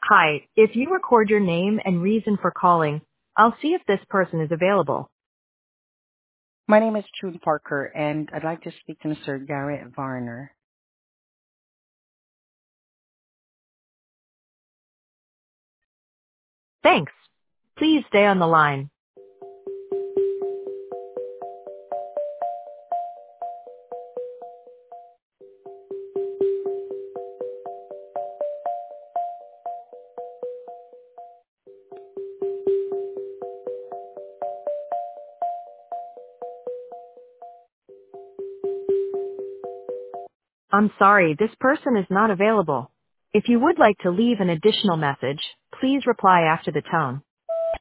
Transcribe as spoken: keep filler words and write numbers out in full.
Hi, if you record your name and reason for calling, I'll see if this person is available. My name is June Parker, and I'd like to speak to Mister Garrett Varner. Thanks. Please stay on the line. I'm sorry, this person is not available. If you would like to leave an additional message, please reply after the tone.